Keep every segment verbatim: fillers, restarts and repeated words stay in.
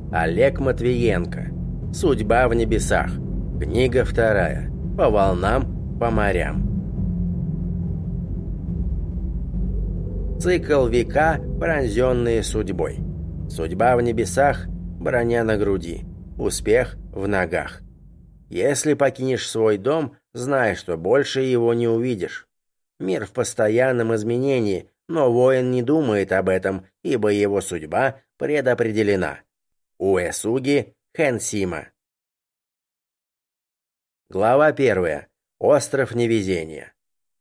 Олег Матвиенко. Судьба в небесах. Книга вторая. По волнам, по морям. Цикл века, пронзенные судьбой. Судьба в небесах, броня на груди. Успех в ногах. Если покинешь свой дом, знай, что больше его не увидишь. Мир в постоянном изменении, но воин не думает об этом, ибо его судьба предопределена. Уэсуги Хэнсима. Глава первая. Остров невезения.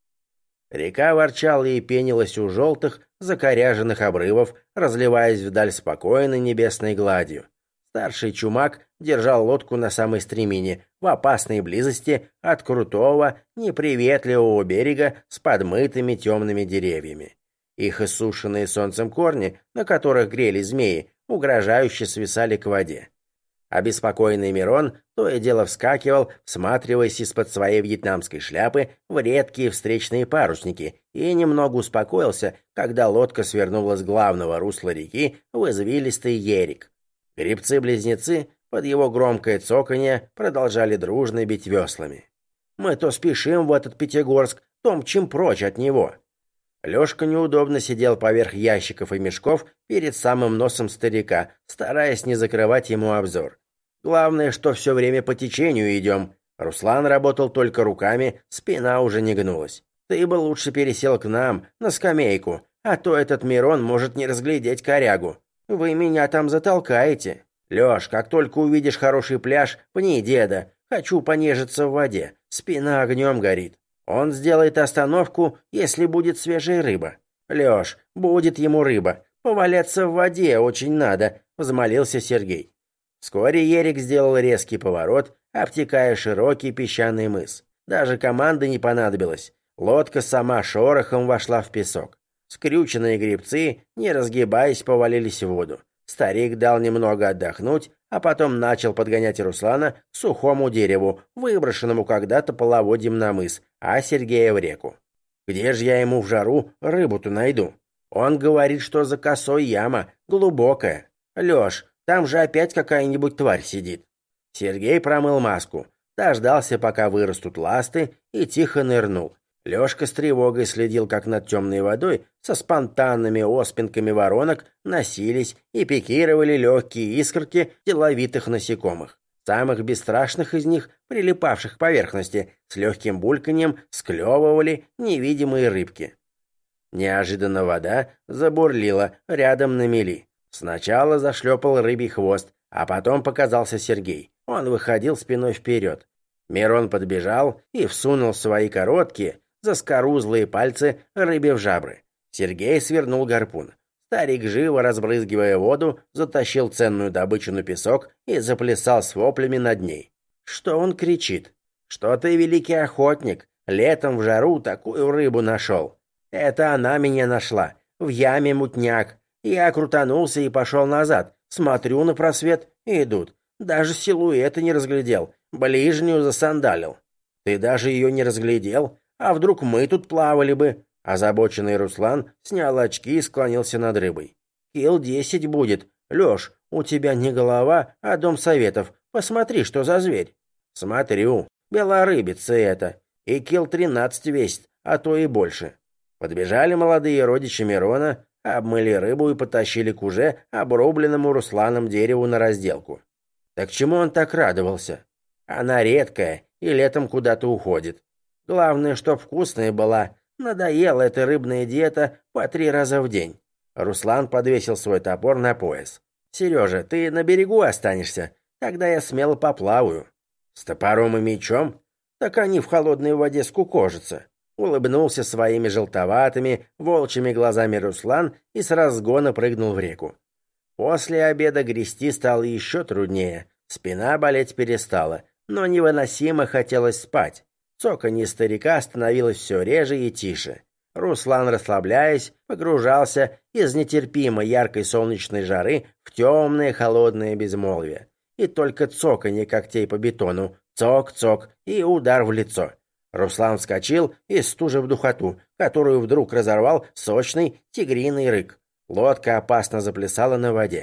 Река ворчала и пенилась у желтых, закоряженных обрывов, разливаясь вдаль спокойной небесной гладью. Старший чумак держал лодку на самой стремине, в опасной близости от крутого, неприветливого берега с подмытыми темными деревьями. Их иссушенные солнцем корни, на которых грелись змеи, угрожающе свисали к воде. Обеспокоенный Мирон то и дело вскакивал, всматриваясь из-под своей вьетнамской шляпы в редкие встречные парусники, и немного успокоился, когда лодка свернула с главного русла реки в извилистый ерик. Гребцы-близнецы под его громкое цоканье продолжали дружно бить веслами. «Мы то спешим в этот Пятигорск, то мчим прочь от него». Лёшка неудобно сидел поверх ящиков и мешков перед самым носом старика, стараясь не закрывать ему обзор. Главное, что все время по течению идем. Руслан работал только руками, спина уже не гнулась. Ты бы лучше пересел к нам, на скамейку, а то этот Мирон может не разглядеть корягу. Вы меня там затолкаете. Лёш, как только увидишь хороший пляж, пни деда. Хочу понежиться в воде, спина огнем горит. Он сделает остановку, если будет свежая рыба. Лёш, будет ему рыба. Поваляться в воде очень надо, взмолился Сергей. Вскоре Ерик сделал резкий поворот, обтекая широкий песчаный мыс. Даже команды не понадобилось. Лодка сама шорохом вошла в песок. Скрюченные гребцы, не разгибаясь, повалились в воду. Старик дал немного отдохнуть, а потом начал подгонять Руслана к сухому дереву, выброшенному когда-то половодьем на мыс, а Сергея в реку. Где же я ему в жару рыбу-то найду? Он говорит, что за косой яма, глубокая. Лёш, там же опять какая-нибудь тварь сидит. Сергей промыл маску, дождался, пока вырастут ласты, и тихо нырнул. Лёшка с тревогой следил, как над темной водой со спонтанными оспинками воронок носились и пикировали легкие искорки деловитых насекомых. Самых бесстрашных из них, прилипавших к поверхности, с легким бульканьем склевывали невидимые рыбки. Неожиданно вода забурлила рядом на мели. Сначала зашлепал рыбий хвост, а потом показался Сергей. Он выходил спиной вперед. Мирон подбежал и всунул свои короткие, заскорузлые пальцы рыбе в жабры. Сергей свернул гарпун. Старик, живо разбрызгивая воду, затащил ценную добычу на песок и заплясал с воплями над ней. Что он кричит? Что ты, великий охотник, летом в жару такую рыбу нашел? Это она меня нашла. В яме мутняк. Я крутанулся и пошел назад. Смотрю на просвет, и идут. Даже силуэта не разглядел. Ближнюю засандалил. Ты даже ее не разглядел? А вдруг мы тут плавали бы? Озабоченный Руслан снял очки и склонился над рыбой. Кил десять будет. Лёш, у тебя не голова, а дом советов. Посмотри, что за зверь. Смотрю. Белорыбица это. И кил тринадцать весит, а то и больше. Подбежали молодые родичи Мирона, обмыли рыбу и потащили к уже обрубленному Русланом дереву на разделку. Так чему он так радовался? Она редкая и летом куда-то уходит. Главное, чтоб вкусная была. Надоела эта рыбная диета по три раза в день. Руслан подвесил свой топор на пояс. Сережа, ты на берегу останешься? Тогда я смело поплаваю. С топором и мечом? Так они в холодной воде скукожатся. Улыбнулся своими желтоватыми, волчьими глазами Руслан и с разгона прыгнул в реку. После обеда грести стало еще труднее. Спина болеть перестала, но невыносимо хотелось спать. Цоканье старика становилось все реже и тише. Руслан, расслабляясь, погружался из нетерпимо яркой солнечной жары в темное холодное безмолвие. И только цоканье когтей по бетону, цок-цок и удар в лицо. Руслан вскочил и стужив духоту, которую вдруг разорвал сочный тигриный рык. Лодка опасно заплясала на воде.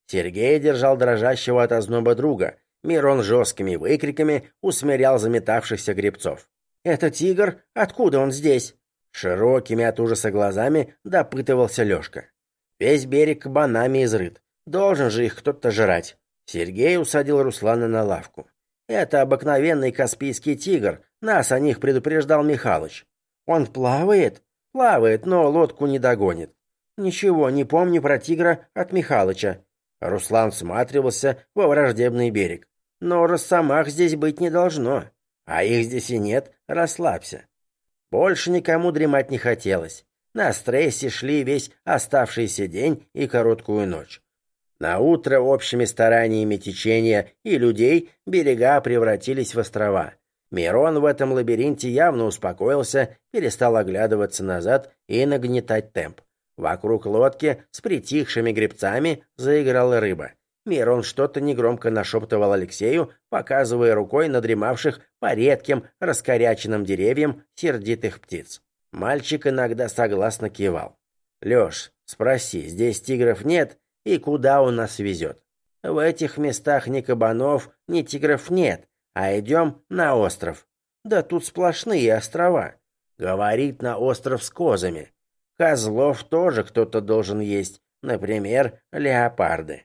Сергей держал дрожащего от озноба друга. Мирон жесткими выкриками усмирял заметавшихся гребцов. «Это тигр? Откуда он здесь?» Широкими от ужаса глазами допытывался Лёшка. Весь берег кабанами изрыт. Должен же их кто-то жрать. Сергей усадил Руслана на лавку. «Это обыкновенный каспийский тигр. Нас о них предупреждал Михалыч. Он плавает? Плавает, но лодку не догонит. Ничего не помню про тигра от Михалыча». Руслан всматривался во враждебный берег. «Но росомах здесь быть не должно. А их здесь и нет, расслабься». Больше никому дремать не хотелось. На стрессе шли весь оставшийся день и короткую ночь. Наутро общими стараниями течения и людей берега превратились в острова. Мирон в этом лабиринте явно успокоился, перестал оглядываться назад и нагнетать темп. Вокруг лодки с притихшими гребцами заиграла рыба. Мирон что-то негромко нашептывал Алексею, показывая рукой на дремавших по редким раскоряченным деревьям сердитых птиц. Мальчик иногда согласно кивал. «Лёш, спроси, здесь тигров нет и куда он нас везет?» «В этих местах ни кабанов, ни тигров нет, а идем на остров». «Да тут сплошные острова». «Говорит, на остров с козами. Козлов тоже кто-то должен есть, например, леопарды».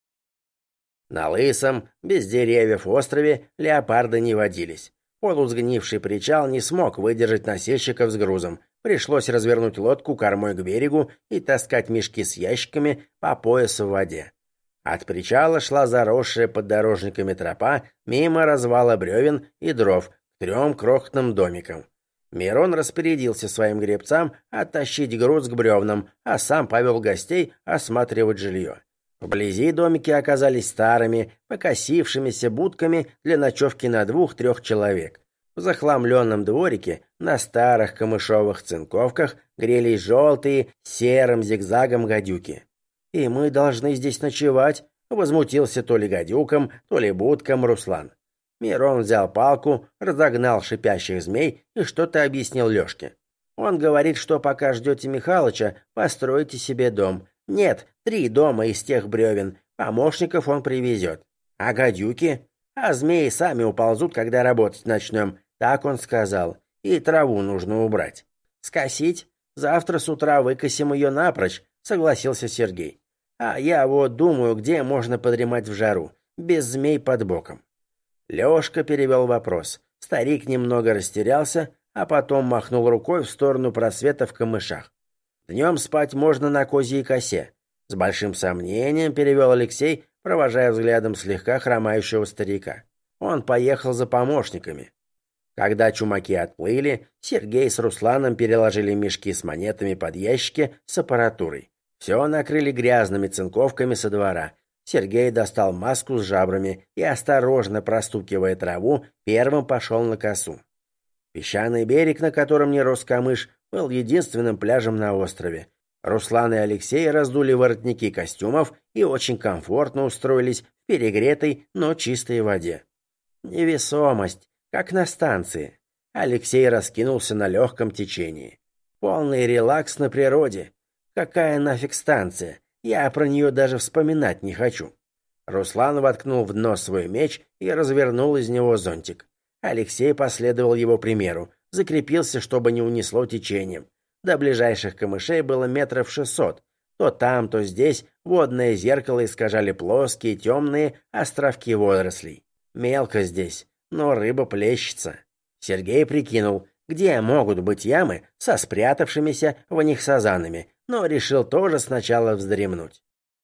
На лысом, без деревьев острове леопарды не водились. Полусгнивший причал не смог выдержать носильщиков с грузом. Пришлось развернуть лодку кормой к берегу и таскать мешки с ящиками по пояс в воде. От причала шла заросшая поддорожниками тропа мимо развала бревен и дров к трем крохотным домикам. Мирон распорядился своим гребцам оттащить груз к бревнам, а сам повел гостей осматривать жилье. Вблизи домики оказались старыми, покосившимися будками для ночевки на двух-трех человек. В захламленном дворике на старых камышовых цинковках грелись желтые серым зигзагом гадюки. «И мы должны здесь ночевать?» — возмутился то ли гадюком, то ли будком Руслан. Мирон взял палку, разогнал шипящих змей и что-то объяснил Лёшке. «Он говорит, что пока ждете Михалыча, постройте себе дом. Нет, три дома из тех бревен. Помощников он привезет. А гадюки? А змеи сами уползут, когда работать начнем. Так он сказал. И траву нужно убрать. Скосить? Завтра с утра выкосим ее напрочь, согласился Сергей. А я вот думаю, где можно подремать в жару, без змей под боком. Лёшка перевел вопрос. Старик немного растерялся, а потом махнул рукой в сторону просвета в камышах. Днем спать можно на козьей косе. С большим сомнением перевел Алексей, провожая взглядом слегка хромающего старика. Он поехал за помощниками. Когда чумаки отплыли, Сергей с Русланом переложили мешки с монетами под ящики с аппаратурой. Все накрыли грязными цинковками со двора. Сергей достал маску с жабрами и, осторожно простукивая траву, первым пошел на косу. Песчаный берег, на котором не рос камыш, был единственным пляжем на острове. Руслан и Алексей раздули воротники костюмов и очень комфортно устроились в перегретой, но чистой воде. Невесомость, как на станции. Алексей раскинулся на легком течении. Полный релакс на природе. Какая нафиг станция? Я про нее даже вспоминать не хочу. Руслан воткнул в дно свой меч и развернул из него зонтик. Алексей последовал его примеру, закрепился, чтобы не унесло течением. До ближайших камышей было метров шестьсот. То там, то здесь водное зеркало искажали плоские темные островки водорослей. Мелко здесь, но рыба плещется. Сергей прикинул, где могут быть ямы со спрятавшимися в них сазанами, но решил тоже сначала вздремнуть.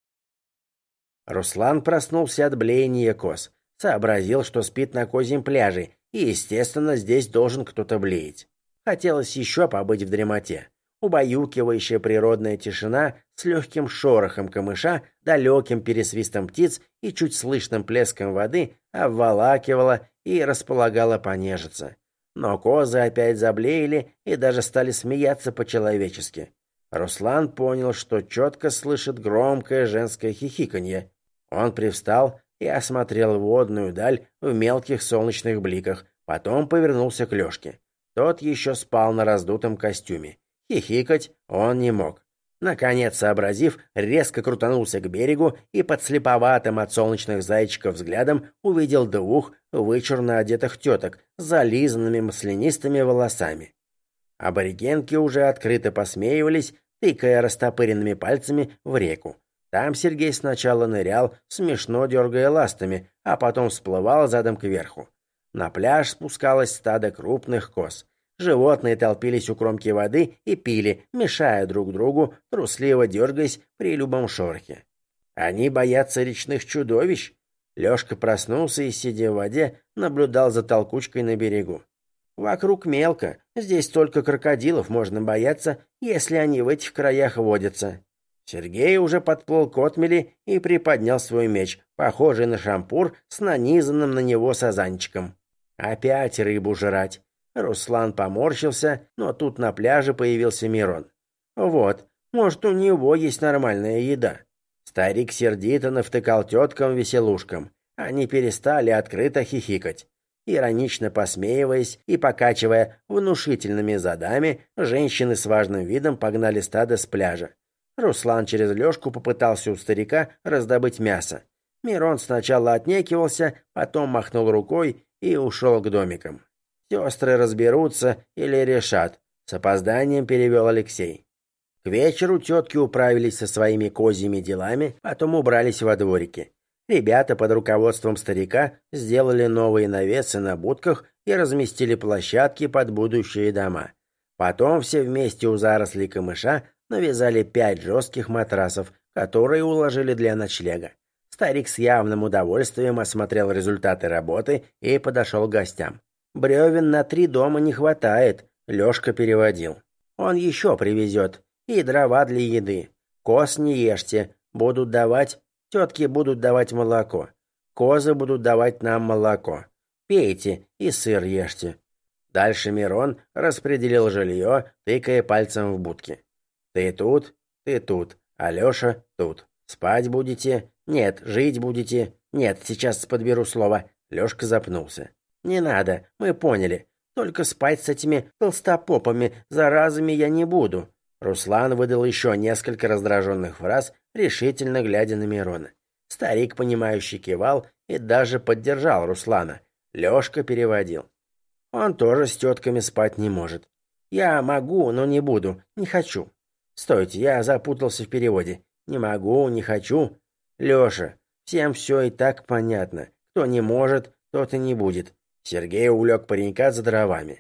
Руслан проснулся от блеяния коз, сообразил, что спит на козьем пляже, и, естественно, здесь должен кто-то блеять. Хотелось еще побыть в дремоте. Убаюкивающая природная тишина с легким шорохом камыша, далеким пересвистом птиц и чуть слышным плеском воды обволакивала и располагала понежиться. Но козы опять заблеяли и даже стали смеяться по-человечески. Руслан понял, что четко слышит громкое женское хихиканье. Он привстал и осмотрел водную даль в мелких солнечных бликах, потом повернулся к Лёшке. Тот еще спал на раздутом костюме. Хихикать он не мог. Наконец, сообразив, резко крутанулся к берегу и подслеповатым от солнечных зайчиков взглядом увидел двух вычурно одетых теток с зализанными маслянистыми волосами. Аборигенки уже открыто посмеивались, тыкая растопыренными пальцами в реку. Там Сергей сначала нырял, смешно дергая ластами, а потом всплывал задом кверху. На пляж спускалось стадо крупных коз. Животные толпились у кромки воды и пили, мешая друг другу, трусливо дергаясь при любом шорохе. Они боятся речных чудовищ? Лёшка проснулся и, сидя в воде, наблюдал за толкучкой на берегу. Вокруг мелко, здесь только крокодилов можно бояться, если они в этих краях водятся. Сергей уже подплыл к отмели и приподнял свой меч, похожий на шампур с нанизанным на него сазанчиком. Опять рыбу жрать. Руслан поморщился, но тут на пляже появился Мирон. Вот, может, у него есть нормальная еда. Старик сердито навтыкал теткам-веселушкам. Они перестали открыто хихикать. Иронично посмеиваясь и покачивая внушительными задами, женщины с важным видом погнали стадо с пляжа. Руслан через Лёшку попытался у старика раздобыть мясо. Мирон сначала отнекивался, потом махнул рукой и ушел к домикам. Сестры разберутся или решат, с опозданием перевел Алексей. К вечеру тетки управились со своими козьими делами, потом убрались во дворике. Ребята под руководством старика сделали новые навесы на будках и разместили площадки под будущие дома. Потом все вместе у зарослей камыша навязали пять жестких матрасов, которые уложили для ночлега. Старик с явным удовольствием осмотрел результаты работы и подошел к гостям. «Бревен на три дома не хватает», — Лёшка переводил. «Он еще привезет. И дрова для еды. Коз не ешьте, будут давать, тетки будут давать молоко. Козы будут давать нам молоко. Пейте и сыр ешьте». Дальше Мирон распределил жилье, тыкая пальцем в будки. «Ты тут, ты тут, а Лёша тут. Спать будете? Нет, жить будете? Нет, сейчас подберу слово». Лёшка запнулся. «Не надо, мы поняли. Только спать с этими толстопопами, заразами я не буду». Руслан выдал еще несколько раздраженных фраз, решительно глядя на Мирона. Старик, понимающий, кивал и даже поддержал Руслана. Лёшка переводил. «Он тоже с тетками спать не может. Я могу, но не буду, не хочу. Стойте, я запутался в переводе. Не могу, не хочу. Лёша, всем все и так понятно. Кто не может, тот и не будет». Сергей увлек паренька за дровами.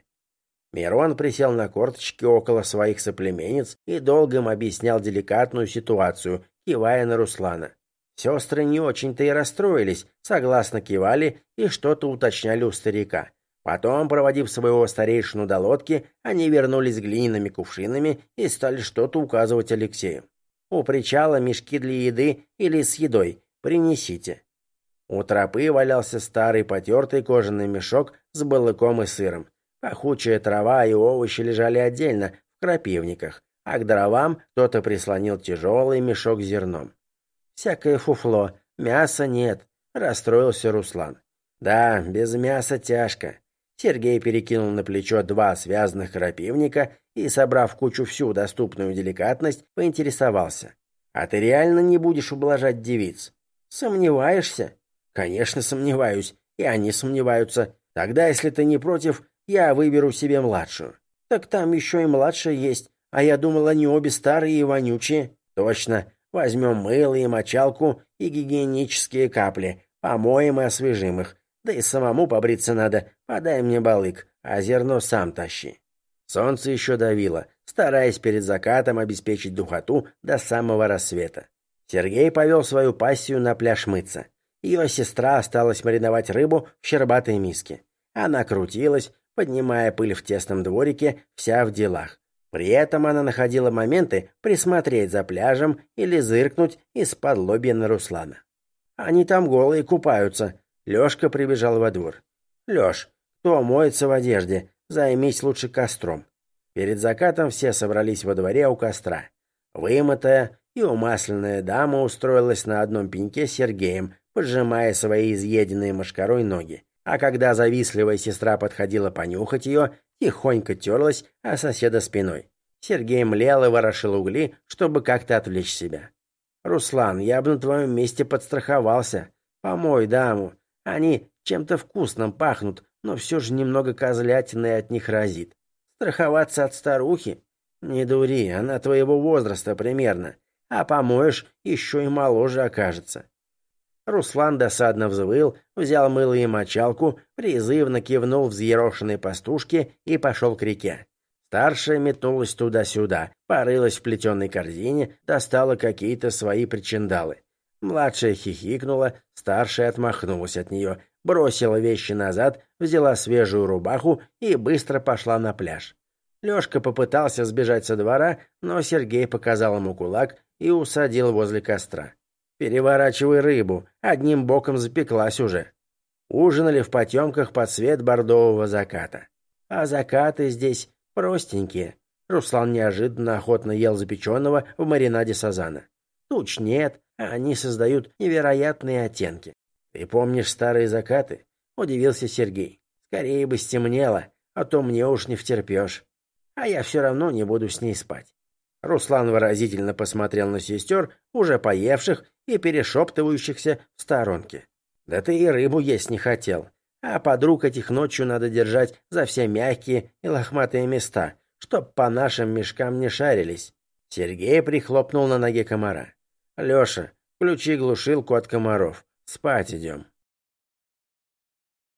Мирон присел на корточки около своих соплеменниц и долго им объяснял деликатную ситуацию, кивая на Руслана. Сестры не очень-то и расстроились, согласно кивали и что-то уточняли у старика. Потом, проводив своего старейшину до лодки, они вернулись с глиняными кувшинами и стали что-то указывать Алексею. «У причала мешки для еды или с едой. Принесите». У тропы валялся старый потертый кожаный мешок с балыком и сыром. Пахучая трава и овощи лежали отдельно, в крапивниках, а к дровам кто-то прислонил тяжелый мешок с зерном. «Всякое фуфло, мяса нет», — расстроился Руслан. «Да, без мяса тяжко». Сергей перекинул на плечо два связанных крапивника и, собрав в кучу всю доступную деликатность, поинтересовался. «А ты реально не будешь ублажать девиц?» «Сомневаешься?» «Конечно, сомневаюсь, и они сомневаются. Тогда, если ты не против, я выберу себе младшую». «Так там еще и младшая есть, а я думал, они обе старые и вонючие». «Точно. Возьмем мыло и мочалку и гигиенические капли, помоем и освежим их. Да и самому побриться надо, подай мне балык, а зерно сам тащи». Солнце еще давило, стараясь перед закатом обеспечить духоту до самого рассвета. Сергей повел свою пассию на пляж мыться. Ее сестра осталась мариновать рыбу в щербатой миске. Она крутилась, поднимая пыль в тесном дворике, вся в делах. При этом она находила моменты присмотреть за пляжем или зыркнуть из-под лобья на Руслана. «Они там голые купаются». Лёшка прибежал во двор. «Лёш, кто моется в одежде? Займись лучше костром». Перед закатом все собрались во дворе у костра. Вымытая и умасленная дама устроилась на одном пеньке с Сергеем, поджимая свои изъеденные мошкарой ноги. А когда завистливая сестра подходила понюхать ее, тихонько терлась о соседа спиной. Сергей млел и ворошил угли, чтобы как-то отвлечь себя. «Руслан, я бы на твоем месте подстраховался. Помой даму. Они чем-то вкусным пахнут, но все же немного козлятиной от них разит. Страховаться от старухи? Не дури, она твоего возраста примерно. А помоешь, еще и моложе окажется». Руслан досадно взвыл, взял мыло и мочалку, призывно кивнул взъерошенной пастушке и пошел к реке. Старшая метнулась туда-сюда, порылась в плетеной корзине, достала какие-то свои причиндалы. Младшая хихикнула, старшая отмахнулась от нее, бросила вещи назад, взяла свежую рубаху и быстро пошла на пляж. Лешка попытался сбежать со двора, но Сергей показал ему кулак и усадил возле костра. «Переворачивай рыбу, одним боком запеклась уже». Ужинали в потемках под свет бордового заката. А закаты здесь простенькие. Руслан неожиданно охотно ел запеченного в маринаде сазана. Туч нет, а они создают невероятные оттенки. «Ты помнишь старые закаты?» — удивился Сергей. «Скорее бы стемнело, а то мне уж не втерпешь. А я все равно не буду с ней спать». Руслан выразительно посмотрел на сестер, уже поевших и перешептывающихся в сторонке. «Да ты и рыбу есть не хотел. А подруг этих ночью надо держать за все мягкие и лохматые места, чтоб по нашим мешкам не шарились». Сергей прихлопнул на ноге комара. «Леша, включи глушилку от комаров. Спать идем».